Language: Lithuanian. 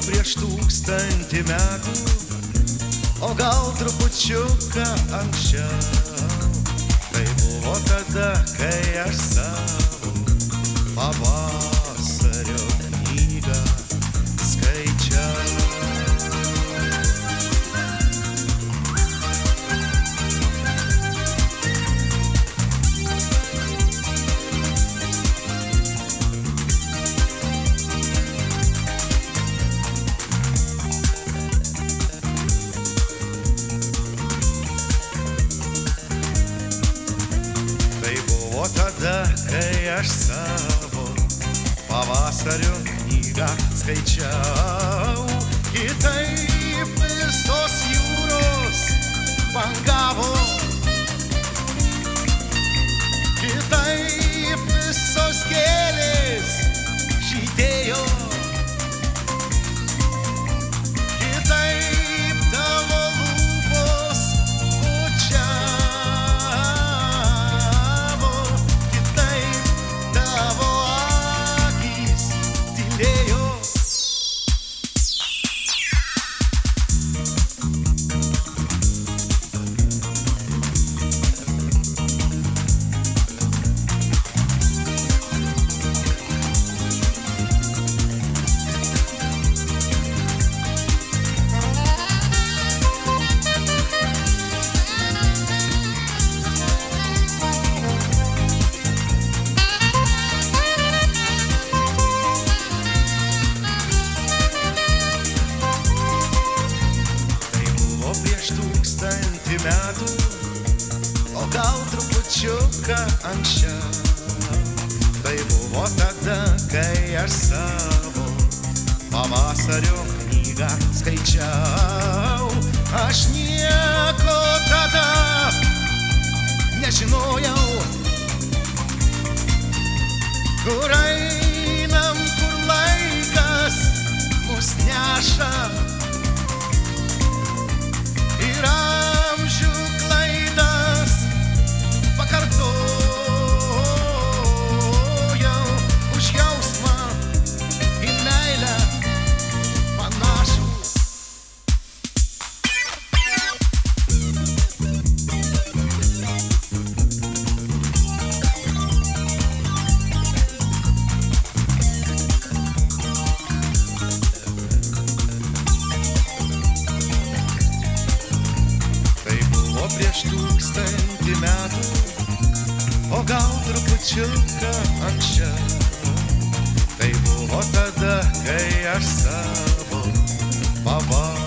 prieš 1000 metų, o gal trupučiuką anksčiau. Tai buvo tada, kai aš savo pavasario knygą skaičiau. O tada, kai aš savo pavasario knygą skaičiau, kitaip visos jūros bangavo, kitaip visos gėlės žydėjo, kitaip tavo lūpos pučiavo. Metų, o gal trupučiuką anksčiau. Tai buvo tada, kai aš savo pavasario knygą skaičiau. Aš nieko tada nežinojau, kur einam, kur laikas mus neša. Ir amžių klaidas pakartojau už jausmą į meilę panašų. Prieš 1000 metų, o gal trupučiuką anksčiau. Tai buvo tada, kai aš savo pavasario